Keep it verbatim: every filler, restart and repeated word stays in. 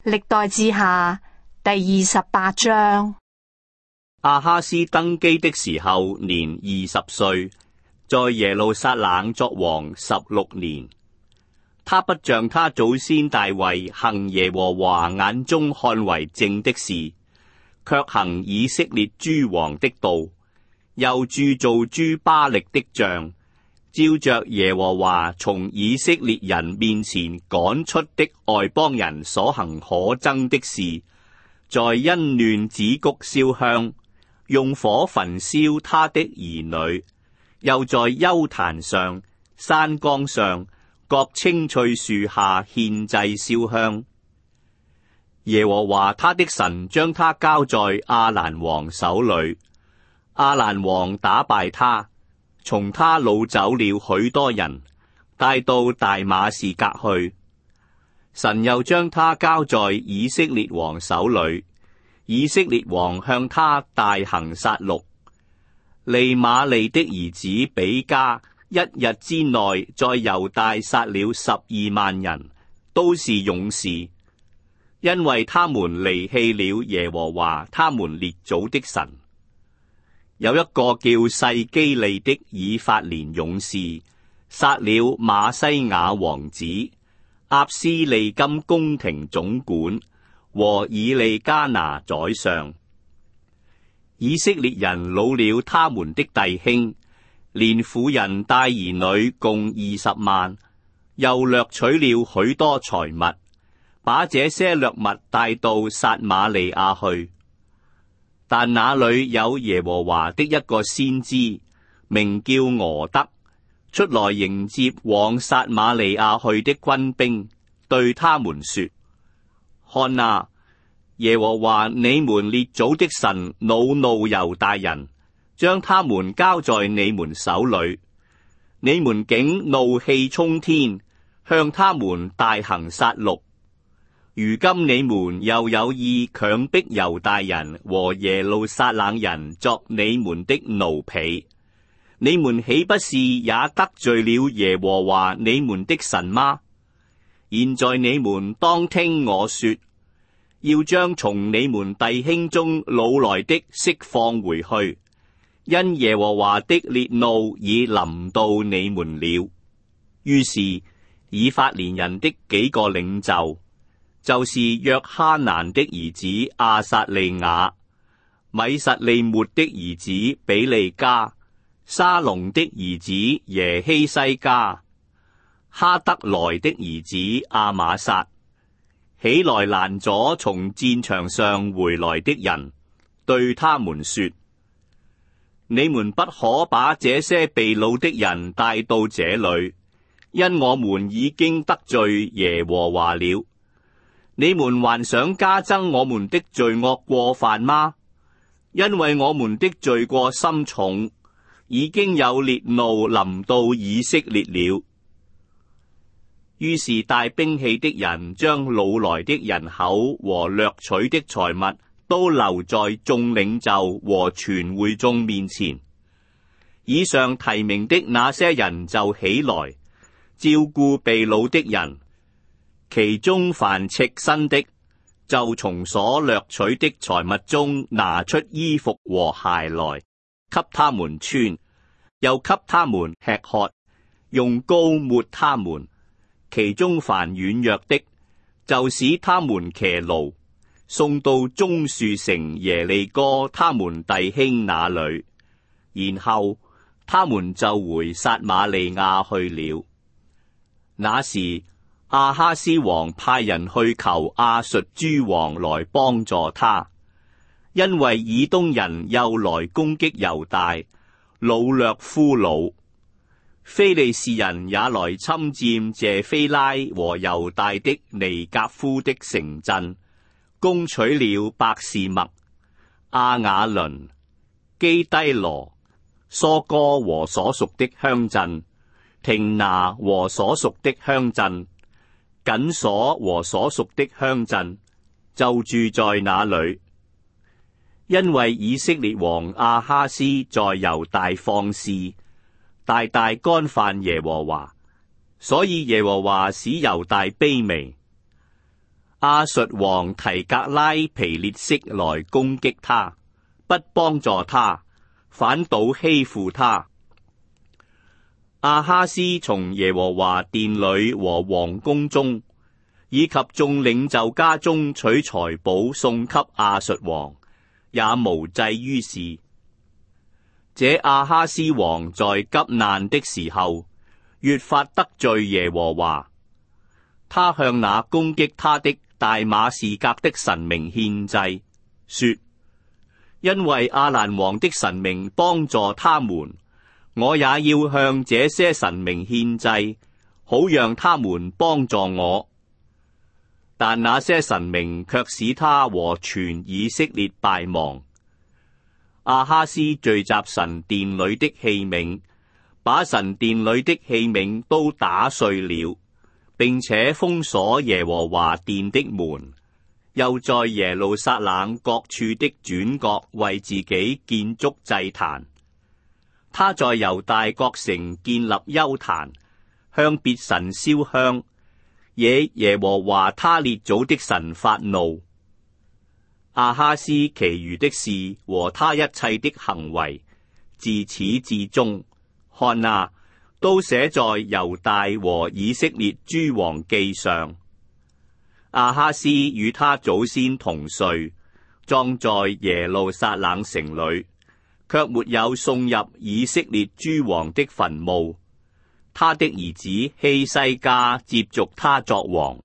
歷代志下第二十八章。 亞哈斯登基的時候年二十歲，在耶路撒冷作王十六年。他不像他祖先大衛行耶和華眼中看為正的事，卻行以色列諸王的道，又鑄造諸巴力的像，照着耶和華從以色列人面前趕出的外邦人所行可憎的事，在欣嫩子谷燒香，用火焚燒他的兒女，又在丘壇上、山崗上、各青翠樹下獻祭燒香。耶和華他的神將他交在亞蘭王手裏，亞蘭王打敗他，從他擄走了許多人，帶到大馬士革去。神又將他交在以色列王手裏，以色列王向他大行殺戮。利瑪利的兒子比加一日之內在猶大殺了十二萬人，都是勇士，因為他們離棄了耶和華他們列祖的神。有一個叫細基利的以法蓮勇士，殺了馬西亞王子、押斯利金宮廷總管和以利加拿宰相。以色列人擄了他們的弟兄，連婦人帶兒女共二十萬，又掠取了許多財物，把這些掠物帶到撒瑪利亞去。但那裏有耶和華的一個先知，名叫俄德，出來迎接往撒瑪利亞去的軍兵，對他們說：看啊，耶和華你們列祖的神惱怒猶大人，將他們交在你們手裏，你們竟怒氣沖天，向他們大行殺戮。如今你們又有意強迫猶大人和耶路撒冷人作你們的奴婢，你們豈不是也得罪了耶和華你們的神嗎？現在你們當聽我說，要將從你們弟兄中擄來的釋放回去，因耶和華的烈怒已臨到你們了。於是以法蓮人的幾個領袖，就是約哈難的兒子亞撒利雅、米實利末的兒子比利加、沙龍的兒子耶希西加、哈德萊的兒子亞瑪撒，起來攔阻從戰場上回來的人，對他們說：你們不可把這些被擄的人帶到這裏，因我們已經得罪耶和華了。你們還想加增我們的罪惡過犯嗎？因為我們的罪過深重，已經有烈怒臨到以色列了。於是帶兵器的人將擄來的人口和掠取的財物都留在眾領袖和全會眾面前。以上提名的那些人就起來照顧被擄的人。其中凡赤身的，就從所掠取的財物中拿出衣服和鞋來，給他們穿，又給他們吃喝，用膏抹他們。其中凡軟弱的，就使他們騎驢，送到棕樹城耶利哥他們弟兄那裏，然後他們就回撒瑪利亞去了。那時亞哈斯王派人去求亞述諸王來幫助他，因為以東人又來攻擊猶大，擄掠俘虜。非利士人也來侵佔謝菲拉和猶大的尼革夫的城鎮，攻取了伯示麥、亞雅倫、基低羅、疏哥和所屬的鄉鎮，亭拿和所屬的鄉鎮，緊鎖和所屬的鄉鎮，就住在那裏。因為以色列王亞哈斯在猶大放肆，大大干犯耶和華，所以耶和華使猶大卑微。 亞述王提格拉皮列色來攻擊他，不幫助他，反倒欺負他。亞哈斯從耶和華殿裏和王宮中，以及眾領袖家中取財寶送給亞述王，也無濟於事。這亞哈斯王在急難的時候，越發得罪耶和華。他向那攻擊他的大馬士革的神明獻祭，說：因為亞蘭王的神明幫助他們，我也要向這些神明獻祭，好讓他們幫助我。但那些神明卻使他和全以色列敗亡。亞哈斯聚集神殿裏的器皿，把神殿裏的器皿都打碎了，並且封鎖耶和華殿的門，又在耶路撒冷各處的轉角為自己建築祭壇。他在猶大各城建立丘壇，向別神燒香，惹耶和華他列祖的神發怒。亞哈斯其餘的事和他一切的行為，自始至終，看啊，都寫在猶大和以色列諸王記上。亞哈斯與他祖先同睡，葬在耶路撒冷城裏，卻沒有送入以色列諸王的墳墓。他的兒子希西家接續他作王。